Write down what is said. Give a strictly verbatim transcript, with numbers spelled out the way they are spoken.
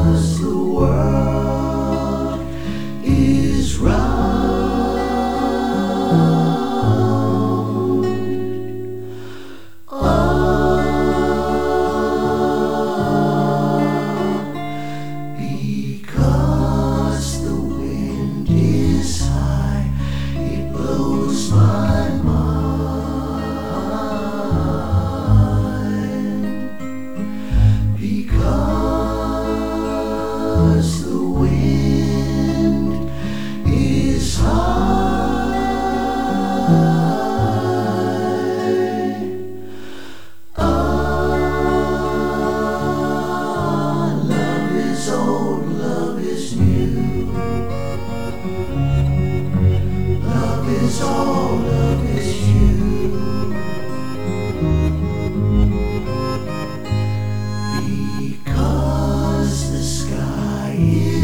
'cause the world is round. Ah, because the wind is high, it blows my mind. Because the wind is high. Ah, love is old, love is new. Love is all, love is you. Because the sky is